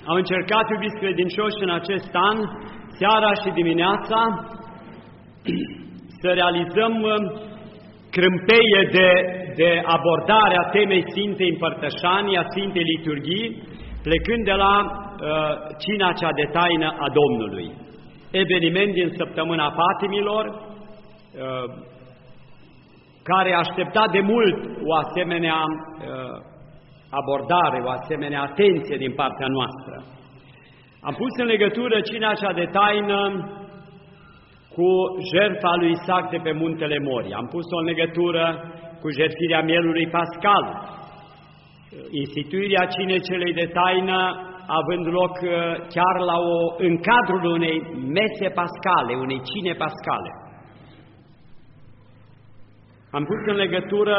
Am încercat, iubiți credincioși, în acest an, seara și dimineața, să realizăm crâmpeie de abordare a temei Sfintei Împărtășanii, a Sfintei Liturghii, plecând de la cina cea de taină a Domnului. Eveniment din Săptămâna Patimilor, care aștepta de mult o asemenea abordare, o asemenea atenție din partea noastră. Am pus în legătură cina cea de taină cu jertfa lui Isaac de pe muntele Moria. Am pus-o în legătură cu jertfirea mielului pascal, instituirea cinei celei de taină având loc chiar în cadrul unei mese pascale, unei cine pascale. Am pus în legătură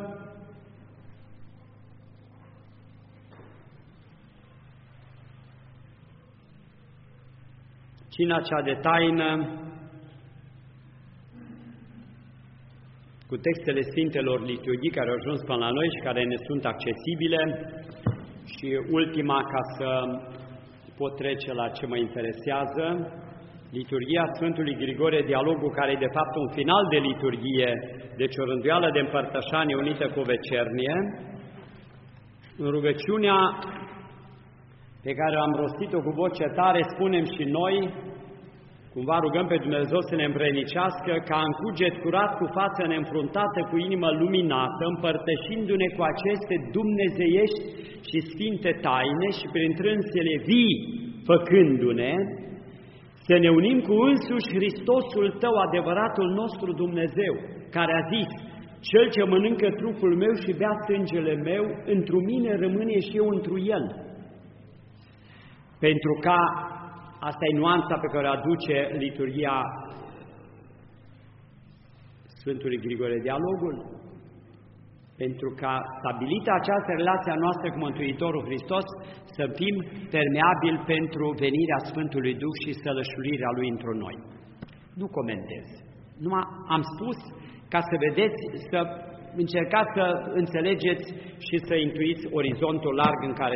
cina cea de taină cu textele Sfintelor Liturghii care au ajuns până la noi și care ne sunt accesibile și ultima, ca să pot trece la ce mă interesează, Liturghia Sfântului Grigore Dialogul, care e de fapt un final de liturghie, deci o rânduială de împărtășanie unită cu vecernie, în rugăciunea pe care am rostit-o cu voce tare, spunem și noi, cumva rugăm pe Dumnezeu să ne îmbrănicească ca în cuget curat, cu față neînfruntată, cu inimă luminată, împărtășindu-ne cu aceste dumnezeiești și sfinte taine și prin trânsele vii făcându-ne, să ne unim cu însuși Hristosul Tău, adevăratul nostru Dumnezeu, care a zis: Cel ce mănâncă trupul meu și bea sângele meu, întru mine rămâne și eu întru el. Pentru ca, asta e nuanța pe care o aduce liturghia Sfântului Grigore Dialogul, pentru ca, stabilită această relație a noastră cu Mântuitorul Hristos, să fim permeabili pentru venirea Sfântului Duh și sălășluirea Lui într-o noi. Nu comentez. Numai am spus ca să vedeți, să încercați să înțelegeți și să intuiți orizontul larg în care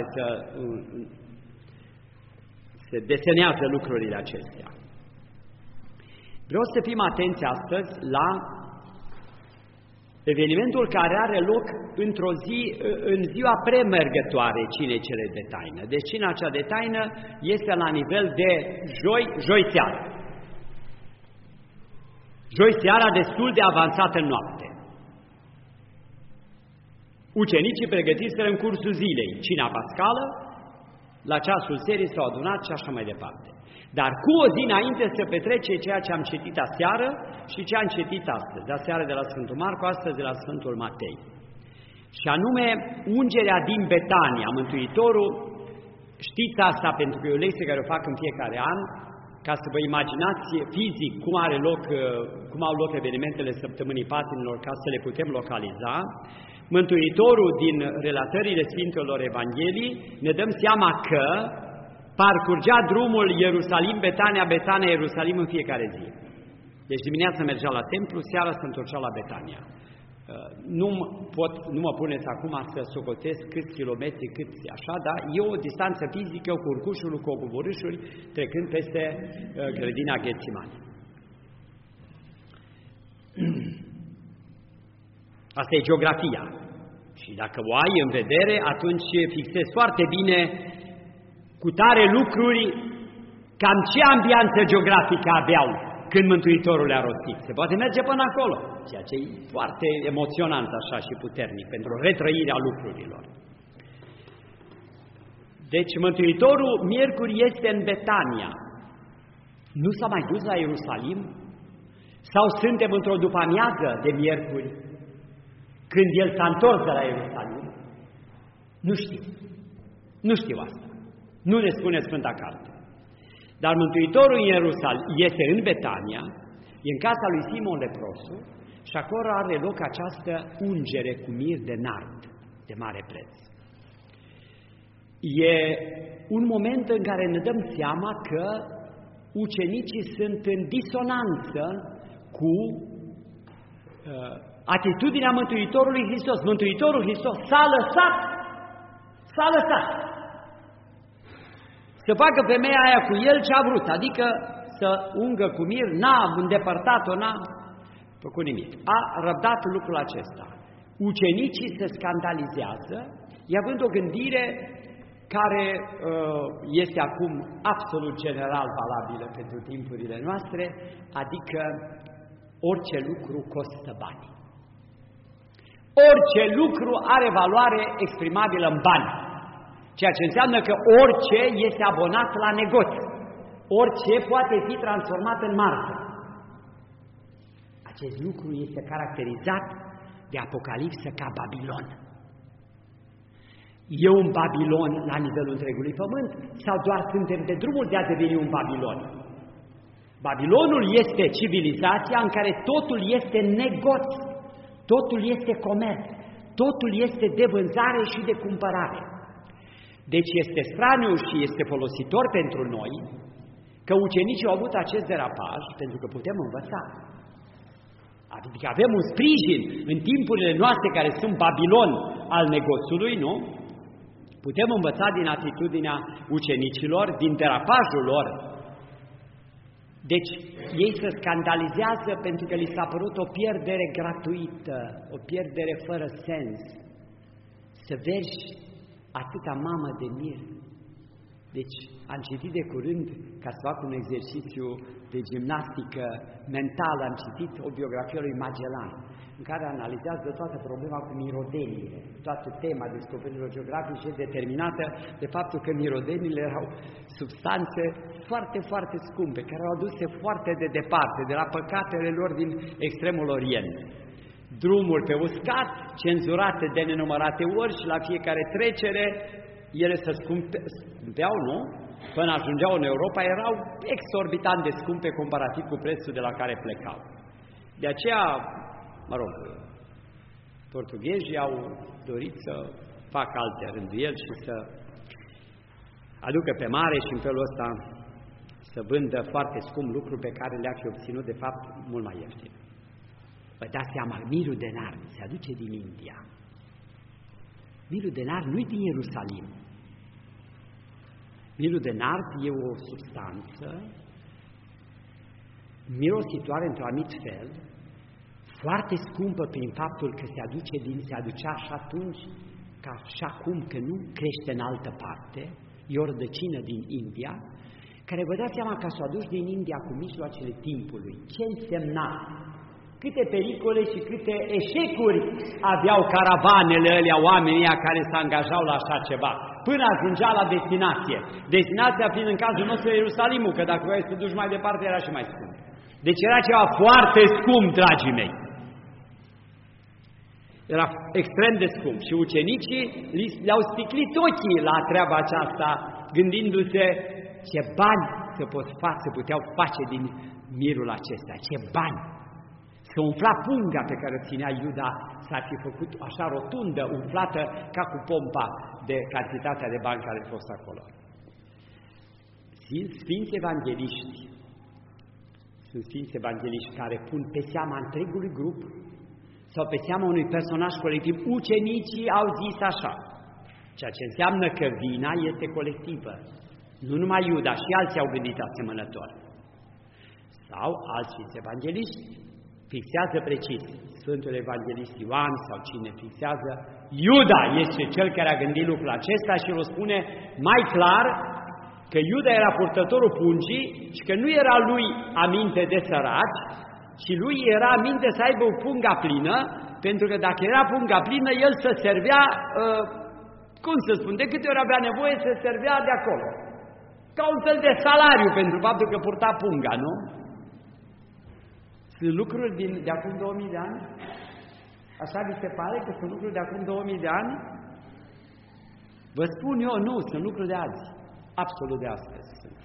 se desenează lucrurile acestea. Vreau să fim atenți astăzi la evenimentul care are loc într-o zi, în ziua premergătoare cinei cele de taină. Deci cina cea de taină este la nivel de joi seara. Joi seara destul de avansată în noapte. Ucenicii pregătiseră în cursul zilei cina pascală, la ceasul serii s-au adunat și așa mai departe. Dar cu o zi înainte să petrece ceea ce am citit aseară și ce am citit astăzi. Aseară de la Sfântul Marcu, astăzi de la Sfântul Matei. Și anume, ungerea din Betania. Mântuitorul, știți asta pentru că e o lecție care o fac în fiecare an, ca să vă imaginați fizic cum au loc evenimentele Săptămânii Patimilor, ca să le putem localiza. Mântuitorul, din relatările Sfintelor Evanghelii, ne dăm seama că parcurgea drumul Ierusalim-Betania, Betania-Ierusalim în fiecare zi. Deci dimineața mergea la templu, seara se întorcea la Betania. Nu mă puneți acum să socotesc câți kilometri, câți așa, dar e o distanță fizică cu urcușuri, cu coborâșuri, trecând peste grădina Ghețimani. Asta e geografia. Și dacă o ai în vedere, atunci fixezi foarte bine cu tare lucruri cam ce ambianță geografică aveau când Mântuitorul le-a rostit. Se poate merge până acolo, ceea ce e foarte emoționant așa și puternic pentru retrăirea lucrurilor. Deci Mântuitorul miercuri este în Betania. Nu s-a mai dus la Ierusalim? Sau suntem într-o după-amiază de miercuri, când El s-a întors de la Ierusalim? Nu știu. Nu știu asta. Nu ne spune Sfânta Carte. Dar Mântuitorul în Ierusalim este în Betania, e în casa lui Simon Leprosul și acolo are loc această ungere cu mir de nard, de mare preț. E un moment în care ne dăm seama că ucenicii sunt în disonanță cu atitudinea Mântuitorului Hristos. Mântuitorul Hristos s-a lăsat să facă femeia aia cu el ce a vrut, adică să ungă cu mir, n-a îndepărtat-o, n-a făcut nimic. A răbdat lucrul acesta. Ucenicii se scandalizează, având o gândire care este acum absolut general valabilă pentru timpurile noastre, adică orice lucru costă bani. Orice lucru are valoare exprimabilă în bani, ceea ce înseamnă că orice este abonat la negoț, orice poate fi transformat în marfă. Acest lucru este caracterizat de Apocalipsă ca Babilon. E un Babilon la nivelul întregului pământ sau doar suntem pe drumul de a deveni un Babilon? Babilonul este civilizația în care totul este negoț, totul este comerț, totul este de vânzare și de cumpărare. Deci este straniu și este folositor pentru noi că ucenicii au avut acest derapaj, pentru că putem învăța. Adică avem un sprijin în timpurile noastre care sunt Babilon al negoțului, nu? Putem învăța din atitudinea ucenicilor, din derapajul lor. Deci ei se scandalizează pentru că li s-a părut o pierdere gratuită, o pierdere fără sens. Să vergi atâta mamă de mir. Deci am citit de curând, ca să fac un exercițiu de gimnastică mentală, am citit o biografie lui Magellan, în care analizează toată problema cu mirodenile, toată tema descoperirilor geografice determinată de faptul că mirodenile erau substanțe foarte, foarte scumpe, care au aduse foarte de departe, de la păcatele lor din extremul Orient. Drumuri pe uscat, cenzurate de nenumărate ori și la fiecare trecere, ele se scumpeau, nu? Până ajungeau în Europa, erau exorbitant de scumpe comparativ cu prețul de la care plecau. De aceea, portughezii au dorit să facă alte rânduieli și să aducă pe mare și în felul ăsta să vândă foarte scump lucruri pe care le-a fi obținut, de fapt, mult mai ieftin. Vă dați seama, mirul de nard se aduce din India. Mirul de nard nu-i din Ierusalim. Mirul de nard e o substanță mirositoare într-un anumit fel, foarte scumpă prin faptul că se aducea și atunci, ca și acum că nu crește în altă parte, e o rădăcină din India, care vă dați seama că s-o aduci din India cu mijloacele timpului. Ce însemna? Câte pericole și câte eșecuri aveau caravanele alea, oamenii care se angajau la așa ceva, până ajungea la destinație. Destinația fiind în cazul nostru Ierusalimul, că dacă vrei să te duci mai departe era și mai scump. Deci era ceva foarte scump, dragii mei. Era extrem de scump și ucenicii le-au sticlit ochii la treaba aceasta, gândindu-se ce bani se puteau face din mirul acesta, ce bani! Să umfla punga pe care o ținea Iuda, s-ar fi făcut așa rotundă, umflată ca cu pompa de cantitatea de bani care a fost acolo. Sfinți evangeliști, sunt sfinți evangeliști care pun pe seama întregului grup sau pe seama unui personaj colectiv. Ucenicii au zis așa, ceea ce înseamnă că vina este colectivă. Nu numai Iuda, și alții au gândit asemănător. Sau alți sfinți evangeliști fixează precis, Sfântul Evanghelist Ioan sau cine fixează, Iuda este cel care a gândit lucrul acesta și îl spune mai clar că Iuda era purtătorul pungii și că nu era lui aminte de săraci, ci lui era aminte să aibă o punga plină, pentru că dacă era punga plină, el se servea, cum să spun, de câte ori avea nevoie, se servea de acolo. Ca un fel de salariu pentru faptul că purta punga, nu? Sunt lucruri de acum 2000 de ani? Așa vi se pare că sunt lucruri de acum 2000 de ani? Vă spun eu, nu, sunt lucruri de azi. Absolut de astăzi sunt.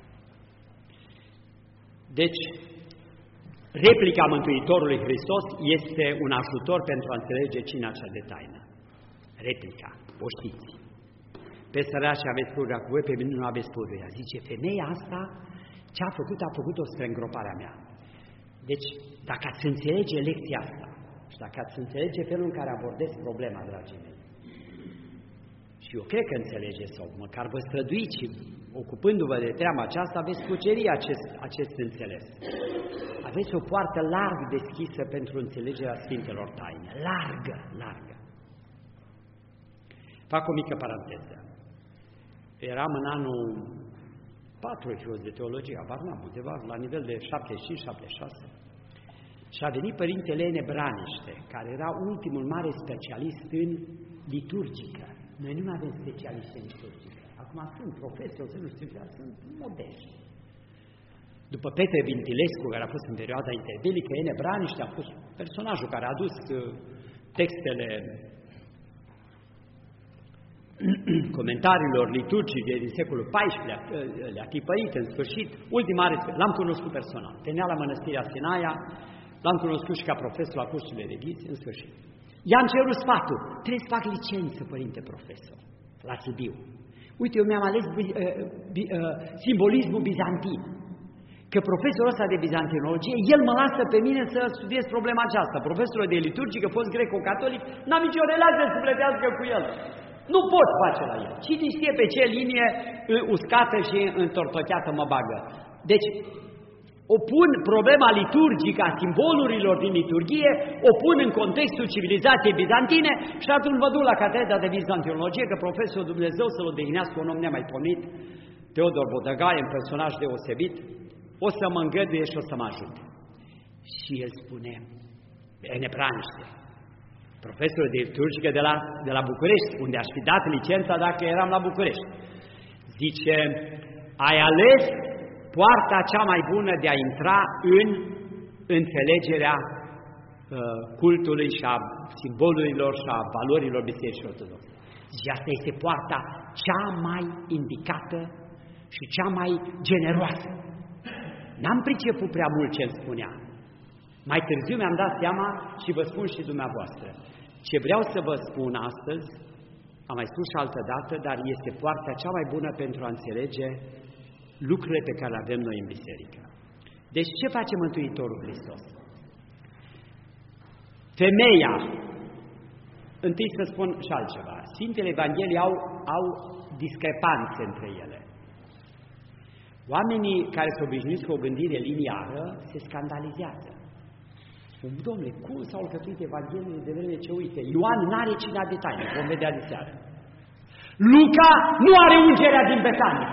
Deci, replica Mântuitorului Hristos este un ajutor pentru a înțelege cine cea de taină. Replica, o știți. Pe sărași aveți purga cu voi, pe mine nu aveți purga. Zice, femeia asta, ce a făcut-o spre îngroparea mea. Deci, dacă ați înțelege lecția asta și dacă ați înțelege felul în care abordez problema, dragii mei, și Și eu cred că înțelegeți, sau măcar vă străduiți și ocupându-vă de treaba aceasta, veți cuceri acest înțeles. Aveți o poartă larg deschisă pentru înțelegerea Sfintelor Taine. Largă, largă. Fac o mică paranteză. Eram în anul 4 jos de teologie, abar n-am, undeva la nivel de 75-76. Și a venit Părintele Ene Braniște, care era ultimul mare specialist în liturgică. Noi nu avem specialiști în liturgică. Acum sunt profesori, nu știu, sunt modești. După Petre Vintilescu, care a fost în perioada interbelică, Ene Braniște a fost personajul care a adus textele comentariilor liturgice din secolul XIV, le-a tipărit în sfârșit. Ultima l-am cunoscut personal. Tenea la Mănăstirea Sinaia, l-am cunoscut și ca profesor la cursurile de ghiți, în sfârșit. I-am cerut sfatul. Trebuie să fac licență, părinte profesor, la Sibiu. Uite, eu mi-am ales simbolismul bizantin. Că profesorul ăsta de bizantinologie, el mă lasă pe mine să studiez problema aceasta. Profesorul de liturgică, fost greco-catolic, n-am nicio relație sufletească cu el. Nu pot face la el. Cine știe pe ce linie uscată și întortocheată mă bagă. Deci, o pun problema liturgică a simbolurilor din liturghie, o pun în contextul civilizației bizantine și atunci mă duc la catedra de bizantinologie, că profesorul Dumnezeu să-l odihnească, un om nemaipomenit, Teodor Bodăgaie, un personaj deosebit, o să mă îngăduie și o să mă ajute. Și el spune, Ene Braniște, profesorul de liturgică de la București, unde aș fi dat licența dacă eram la București. Zice, ai ales poarta cea mai bună de a intra în înțelegerea cultului și a simbolurilor și a valorilor Bisericii Ortodoxe. Și asta este poarta cea mai indicată și cea mai generoasă. N-am priceput prea mult ce îmi spunea. Mai târziu mi-am dat seama și vă spun și dumneavoastră. Ce vreau să vă spun astăzi, am mai spus și altă dată, dar este poarta cea mai bună pentru a înțelege lucrurile pe care le avem noi în biserică. Deci ce face Mântuitorul Hristos? Femeia, întâi să spun și altceva, Sfintele Evanghelii au discrepanțe între ele. Oamenii care se obișnuiți cu o gândire liniară se scandalizează. Spun, domnule, cum s-au alcătuit Evangheliile de vreme ce, uite, Ioan n-are cina de taine, vom vedea de seară. Luca nu are ungerea din Betania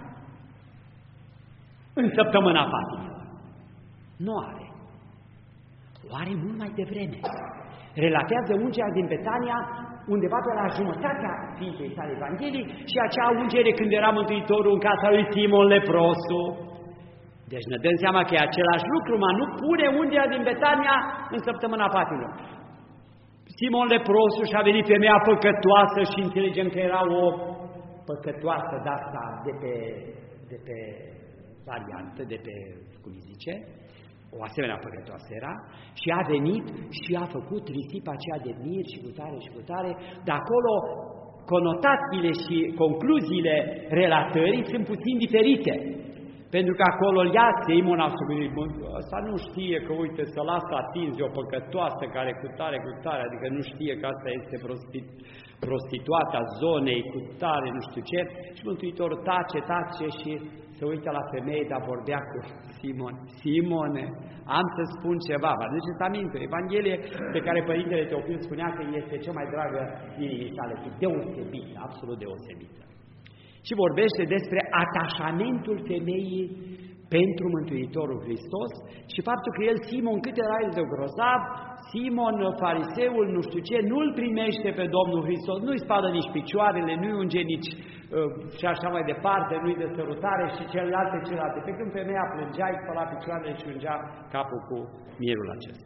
în săptămâna Patimilor. Nu are. O are mult mai devreme. Relatează ungerea din Betania undeva pe la jumătatea Sfintei sale Evangheliei și acea ungere când era Mântuitorul în casa lui Simon leprosul. Deci ne dăm seama că e același lucru, mă, nu pune ungerea din Betania în săptămâna Patimilor. Simon leprosul și-a venit femeia păcătoasă și înțelegem că era o păcătoasă de asta de pe variantă, de pe, cum îi zice, o asemenea păcătoasă era, și a venit și a făcut risipa aceea de mir și cu tare, de acolo conotațiile și concluziile relatării sunt puțin diferite. Pentru că acolo ea Simon a spus, asta nu știe că, uite, să lasă atins o păcătoasă care cu tare, adică nu știe că asta este prostituata zonei cu tare, nu știu ce, și Mântuitorul tace și se uită la femeie, dar vorbea cu Simon. Simone, am să spun ceva, vă aduceți aminte, Evanghelie pe care Părintele Teofil spunea că este cea mai dragă inimii sale, deosebită, absolut deosebită. Și vorbește despre atașamentul femeii pentru Mântuitorul Hristos și faptul că el, Simon, cât era el de grozav, Simon, fariseul, nu știu ce, nu-l primește pe Domnul Hristos, nu-i spală nici picioarele, nu-i unge nici și așa mai departe, nu-i de sărutare și celelalte. Pe când femeia plângea, îi spăla picioarele și ungea capul cu mirul acesta.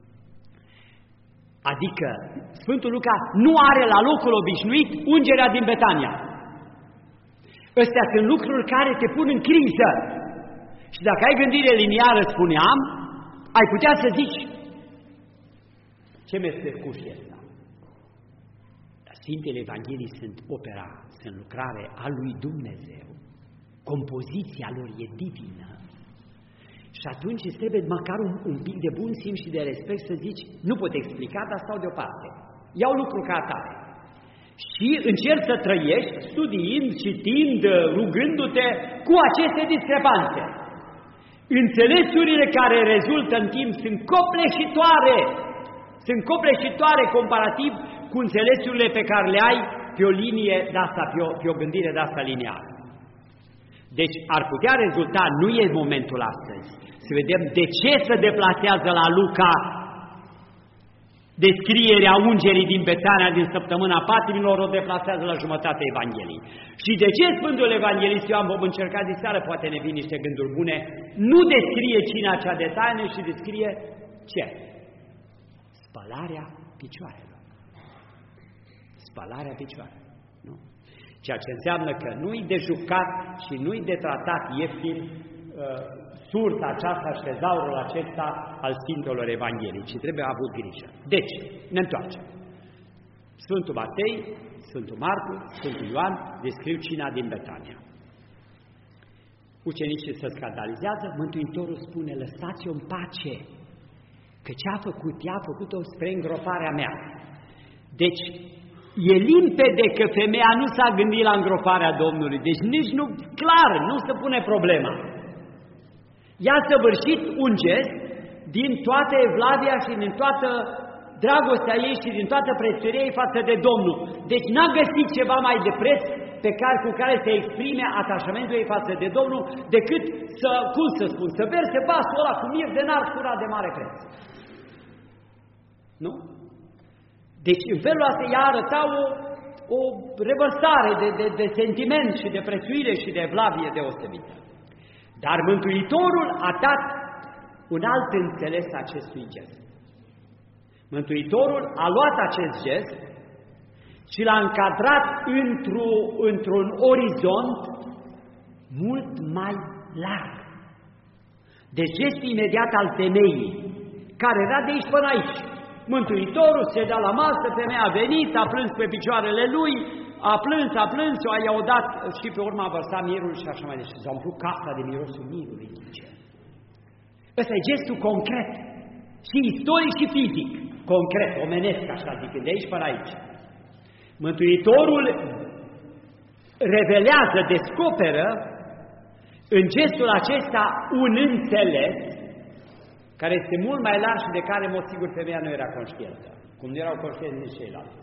Adică Sfântul Luca nu are la locul obișnuit ungerea din Betania. Astea sunt lucruri care te pun în criză. Și dacă ai gândire liniară, spuneam, ai putea să zici, ce mestercuș e ăsta? Dar Sfintele Evangheliei sunt opera, sunt lucrare a lui Dumnezeu. Compoziția lor e divină. Și atunci îți trebuie măcar un pic de bun simț și de respect să zici, nu pot explica, dar stau deoparte. Iau lucru ca atare. și încerci să trăiești studiind, citind, rugându-te cu aceste discrepanțe. Înțelesurile care rezultă în timp sunt copleșitoare. Sunt copleșitoare comparativ cu înțelesurile pe care le ai pe o linie de-asta, pe o gândire de-asta lineară. Deci ar putea rezulta, nu e momentul astăzi, să vedem de ce se deplasează la Luca descrierea ungerii din Betania din săptămâna patimilor, o deplasează la jumătatea Evangheliei. Și de ce Sfântul Evanghelist Ioan, vom încerca de seară, poate ne vin niște gânduri bune, nu descrie cina cea de taină și descrie ce? Spălarea picioarelor. Spălarea picioarelor. Nu? Ceea ce înseamnă că nu-i de jucat și nu-i de tratat ieftin sursa aceasta și tezaurul acesta al Sfintelor Evangheliei, ci trebuie avut grijă. Deci, ne întoarcem. Sfântul Matei, Sfântul Marcu, Sfântul Ioan descriu cina din Betania. Ucenicii se scandalizează, Mântuitorul spune, lăsați-o în pace, că ce a făcut, ea a făcut-o spre îngroparea mea. Deci, e limpede că femeia nu s-a gândit la îngroparea Domnului, deci nici nu, clar, nu se pune problema. Ea a săvârșit un gest din toată evlavia și din toată dragostea ei și din toată prețuirea ei față de Domnul. Deci n-a găsit ceva mai de preț cu care să exprime atașamentul ei față de Domnul, decât să, cum să spun, să verse vasul ăla cu mir de nar curat de mare preț. Nu? Deci în felul ăsta ea arăta o revărsare de sentiment și de prețuire și de evlavie deosebită. Dar Mântuitorul a dat un alt înțeles acestui gest. Mântuitorul a luat acest gest și l-a încadrat într-un orizont mult mai larg. Deci gestul imediat al femeii, care era de aici până aici. Mântuitorul se dea la masă, femeia a venit, a plâns pe picioarele lui, a plâns, i-a dat și pe urmă a vărsat mirul și așa mai departe. S-a umplut casa de mirosul mirului. Ăsta e gestul concret, și istoric și fizic, concret, omenesc, așa zic, de aici până aici. Mântuitorul revelează, descoperă în gestul acesta un înțeles care este mult mai larg și de care, în mod sigur, femeia nu era conștientă, cum nu erau conștienți nici ceilalți.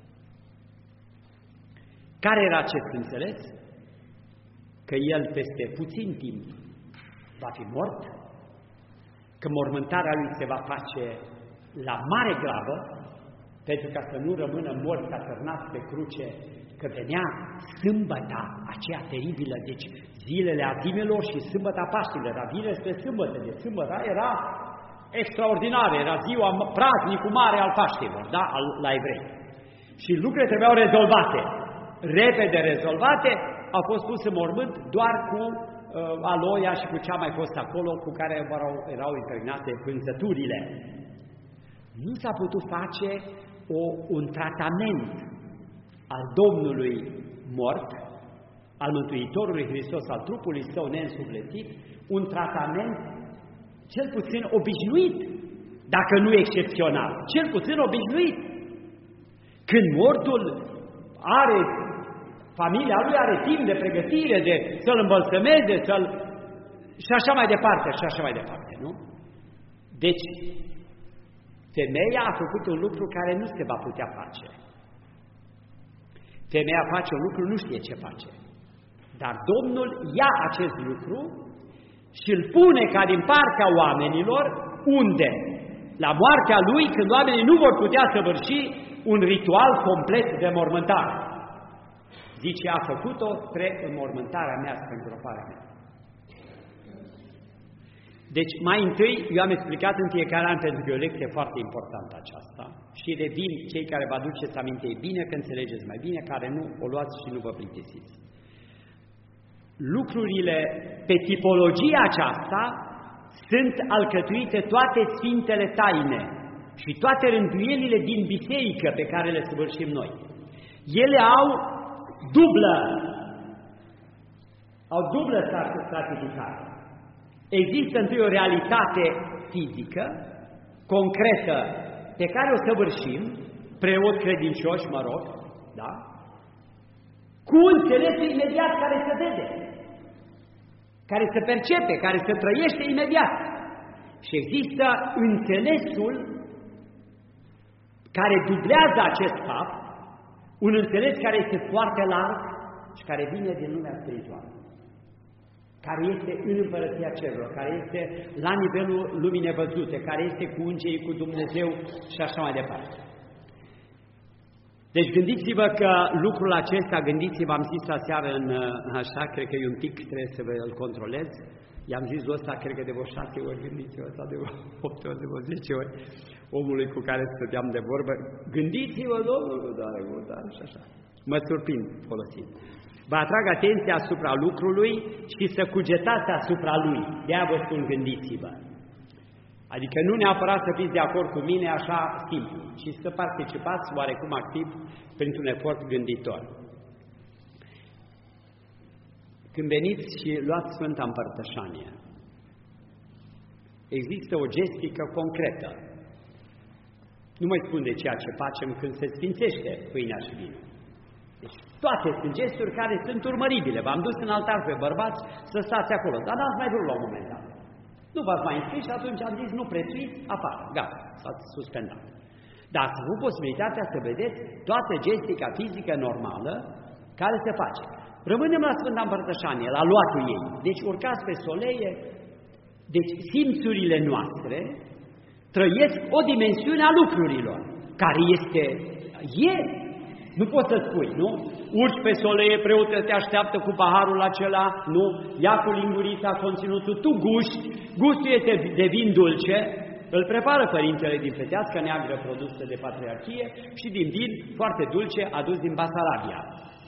Care era acest înțeles? Că el peste puțin timp va fi mort, că mormântarea lui se va face la mare grabă, pentru ca să nu rămână mort atârnat pe cruce, că venea sâmbăta aceea teribilă, deci zilele Azimelor și sâmbăta Paștilor, era vineri spre sâmbătă, de sâmbătă era extraordinară, era ziua, praznicul mare al Paștilor, da? La evrei. Și lucrurile trebuiau rezolvate, repede rezolvate, au fost pus în mormânt doar cu aloia și cu ce a mai fost acolo, cu care erau impregnate pânzăturile. Nu s-a putut face un tratament al Domnului mort, al Mântuitorului Hristos, al trupului său neînsuflețit, un tratament cel puțin obișnuit, dacă nu excepțional, cel puțin obișnuit. Când mortul familia lui are timp de pregătire, de să-l îmbălsămeze, și așa mai departe, și așa mai departe, nu? Deci, femeia a făcut un lucru care nu se va putea face. Femeia face un lucru, nu știe ce face. Dar Domnul ia acest lucru și îl pune ca din partea oamenilor, unde? La moartea lui, când oamenii nu vor putea săvârși un ritual complet de mormântare. Zice, a făcut-o spre înmormântarea mea, spre îngroparea mea. Deci, mai întâi, eu am explicat în fiecare an, pentru că e o lecție foarte importantă aceasta, și revin, cei care vă aduceți aminte, e bine că înțelegeți mai bine, care nu, o luați și nu vă plictisiți. Lucrurile pe tipologia aceasta sunt alcătuite toate sfintele taine și toate rânduielile din biserică pe care le săvârșim noi. Ele au dublă stratificare. Există întâi o realitate fizică, concretă, pe care o săvârșim, preot credincioși, mă rog, da? cu înțelesul imediat care se vede, care se percepe, care se trăiește imediat. Și există înțelesul care dublează acest fapt, un înțeles care este foarte larg și care vine din lumea spirituală, care este în Împărăția Cerurilor, care este la nivelul lumii nevăzute, care este cu îngerii, cu Dumnezeu și așa mai departe. Deci gândiți-vă că lucrul acesta, gândiți-vă, am zis aseară în așa, cred că e un pic, trebuie să îl controlez, i-am zis ăsta, cred că de vreo 6 ori, gândiți-vă ăsta de vreo 8 ori, de vreo 10 ori, omului cu care stăteam de vorbă, gândiți-vă, Domnul, dar și așa. Mă surprind folosind. Vă atrag atenția asupra lucrului și să cugetați asupra lui. De-aia vă spun, gândiți-vă. Adică nu neapărat să fiți de acord cu mine așa simplu, ci să participați oarecum activ printr-un efort gânditor. Când veniți și luați Sfânta Împărtășanie, există o gestică concretă. Nu mai spun de ceea ce facem când se sfințește pâinea și vinul. Deci toate sunt gesturi care sunt urmăribile. V-am dus în altar pe bărbați să stați acolo, dar n-ați mai vrut la un moment dat. Nu v-ați mai înscris și atunci am zis, nu prețuiți, afară, gata, s-ați suspendat. Dar ați avut posibilitatea să vedeți toată gestica fizică normală care se face. Rămânem la Sfânta Împărtășanie, la luatul ei. Deci urcați pe soleie, deci simțurile noastre trăiesc o dimensiune a lucrurilor, care este, nu poți să spui, nu? Urci pe soleie, preotul te așteaptă cu paharul acela, nu? Ia cu lingurița conținutul, tu guști, gustul este de vin dulce, îl prepară părintele din Fetească Neagră, produsă de Patriarhie, și din vin foarte dulce, adus din Basarabia.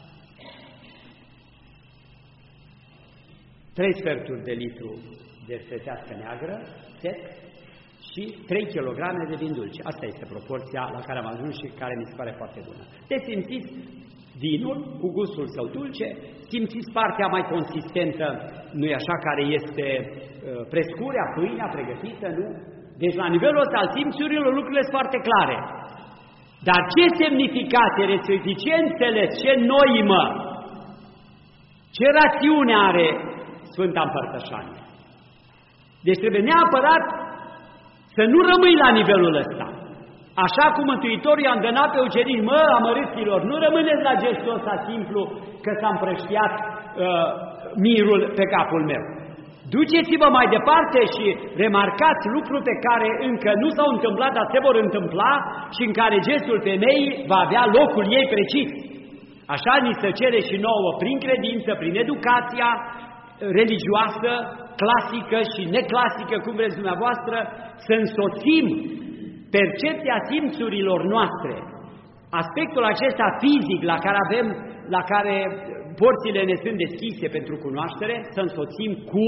3 sferturi de litru de Fetească Neagră, sec, și 3 kg de vin dulce. Asta este proporția la care am ajuns și care mi se pare foarte bună. Deci simțiți vinul cu gustul său dulce, simțiți partea mai consistentă, nu-i așa, care este prescurea, pâinea pregătită, nu? Deci la nivelul ăsta al simțurilor lucrurile sunt foarte clare. Dar ce semnificație, respectiv, ce înțeles, ce noimă, ce rațiune are Sfânta Împărtășanie? Deci trebuie neapărat să nu rămâi la nivelul ăsta. Așa cum Mântuitorul i-a îndemnat pe ucenici, amărâților, nu rămâneți la gestul ăsta simplu că s-a împrăștiat mirul pe capul meu. Duceți-vă mai departe și remarcați lucruri pe care încă nu s-au întâmplat, dar se vor întâmpla și în care gestul femeii va avea locul ei precis. Așa ni se cere și nouă, prin credință, prin educația religioasă, clasică și neclasică, cum vreți dumneavoastră, să însoțim percepția simțurilor noastre, aspectul acesta fizic la care porțile ne sunt deschise pentru cunoaștere, să însoțim cu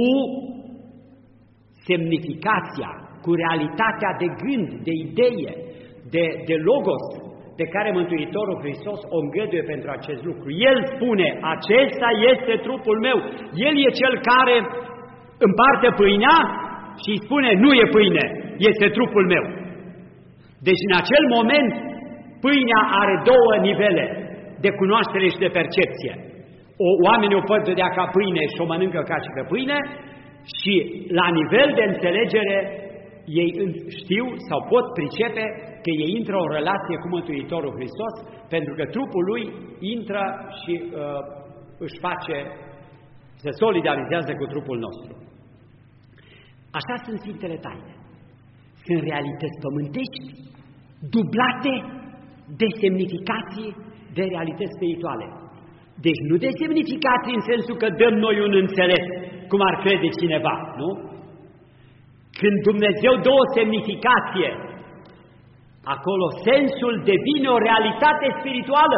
semnificația, cu realitatea de gând, de idee, de logos, pe care Mântuitorul Hristos o îngăduie pentru acest lucru. El spune, acesta este trupul meu. El e cel care împarte pâinea și îi spune, nu e pâine, este trupul meu. Deci în acel moment pâinea are 2 nivele de cunoaștere și de percepție. Oamenii o pot vedea ca pâine și o mănâncă ca și pe pâine și la nivel de înțelegere ei știu sau pot pricepe că ei intră în relație cu Mântuitorul Hristos, pentru că trupul lui intră și își face, se solidarizează cu trupul nostru. Așa sunt Sfintele Taine. Sunt realități pământești, dublate de semnificații de realități spirituale. Deci nu de semnificații în sensul că dăm noi un înțeles, cum ar crede cineva, nu? Când Dumnezeu dă o semnificație, acolo sensul devine o realitate spirituală.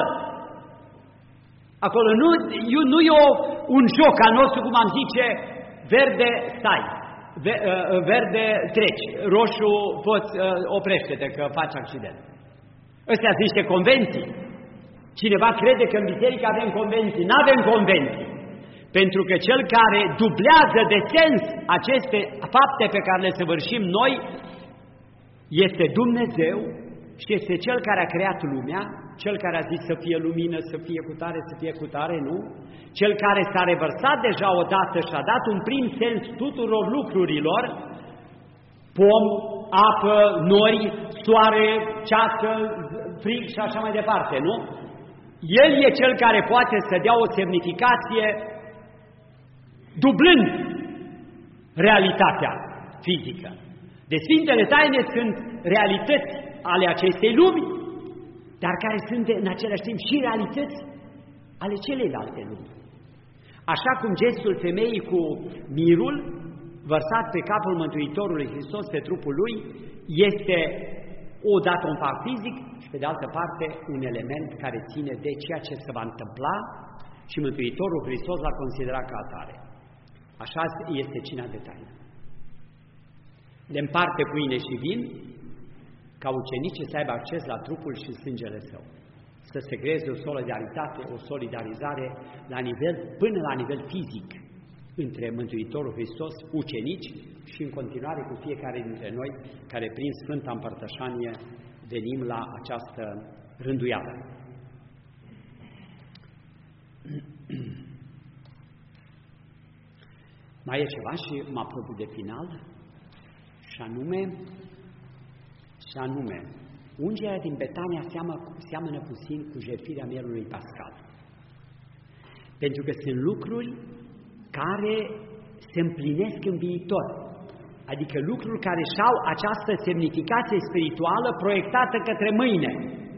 Acolo nu e un joc al nostru, cum am zice, verde stai, verde treci, roșu poți oprește-te că faci accident. Astea sunt niște convenții. Cineva crede că în biserică avem convenții. Nu avem convenții. Pentru că cel care dublează de sens aceste fapte pe care le săvârșim noi este Dumnezeu și este Cel care a creat lumea Cel care a zis să fie lumină, să fie cutare, să fie cutare, nu? Cel care s-a revărsat deja odată și a dat un prim sens tuturor lucrurilor, pom, apă, nori, soare, ceață, frig și așa mai departe, nu? El e cel care poate să dea o semnificație dublând realitatea fizică. De Sfintele Taine sunt realități ale acestei lumi, dar care sunt în același timp și realități ale celelalte lumi. Așa cum gestul femeii cu mirul vărsat pe capul Mântuitorului Hristos, pe trupul lui, este odată un fapt fizic și pe de altă parte un element care ține de ceea ce se va întâmpla și Mântuitorul Hristos l-a considerat ca atare. Așa este cina de taină. Le împarte pâine și vin ca ucenicii să aibă acces la trupul și sângele său. Să se creeze o solidaritate, o solidarizare până la nivel fizic între Mântuitorul Hristos, ucenici și în continuare cu fiecare dintre noi care prin Sfânta Împărtășanie venim la această rânduială. Mai e ceva și mă apropiu de final, și anume, ungerea din Betania seamănă puțin cu jertfirea mielului pascal. Pentru că sunt lucruri care se împlinesc în viitor, adică lucruri care și-au această semnificație spirituală proiectată către mâine.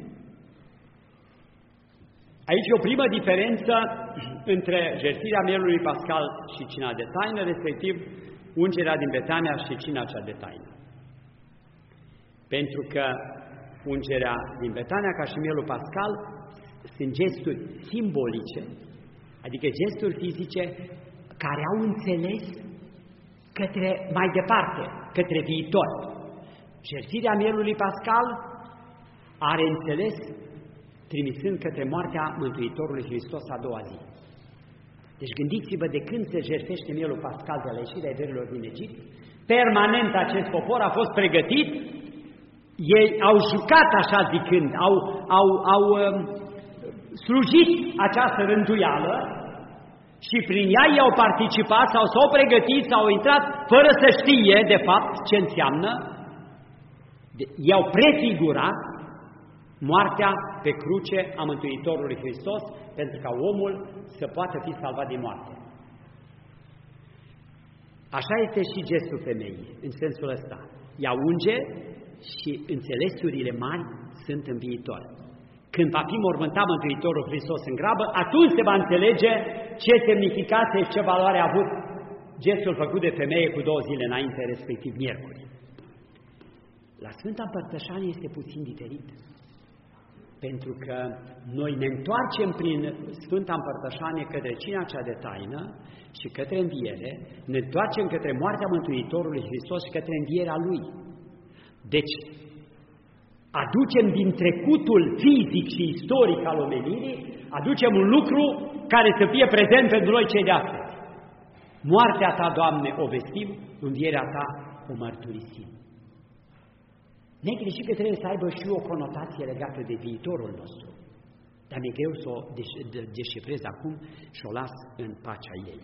Aici e o primă diferență între jertfirea mielului pascal și cina de taină, respectiv ungerea din Betania și cina cea de taină. Pentru că ungerea din Betania, ca și mielul pascal, sunt gesturi simbolice, adică gesturi fizice care au înțeles către mai departe, către viitor. Jertfirea mielului pascal are înțeles trimisând către moartea Mântuitorului Hristos a doua zi. Deci gândiți-vă, de când se jertfește mielul pascal de la ieșirea evreilor din Egipt, permanent acest popor a fost pregătit, ei au jucat așa zicând, au slujit această rânduială și prin ea ei au participat sau s-au pregătit sau au intrat fără să știe de fapt ce înseamnă, ei au prefigurat moartea pe cruce a Mântuitorului Hristos pentru ca omul să poată fi salvat din moarte. Așa este și gestul femeii, în sensul ăsta. Ea unge și înțelesurile mari sunt în viitor. Când va fi mormântat Mântuitorul Hristos în grabă, atunci se va înțelege ce semnificație și ce valoare a avut gestul făcut de femeie cu 2 zile înainte, respectiv miercuri. La Sfânta Împărtășanie este puțin diferit. Pentru că noi ne întoarcem prin Sfânta Împărtășanie către cina cea de taină și către înviere, ne întoarcem către moartea Mântuitorului Hristos și către învierea Lui. Deci, aducem din trecutul fizic și istoric al omenirii, aducem un lucru care să fie prezent pentru noi cei de astăzi. Moartea Ta, Doamne, o vestim, învierea Ta o mărturisim. Negreșit că trebuie să aibă și o conotație legată de viitorul nostru, dar mi-e greu să o deșifrez acum și o las în pacea ei.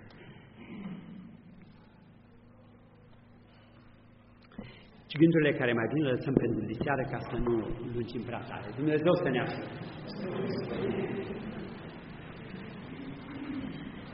Și gândurile care mai vin le lăsăm pentru diseară ca să nu lungim prea tare. Dumnezeu să ne ajute!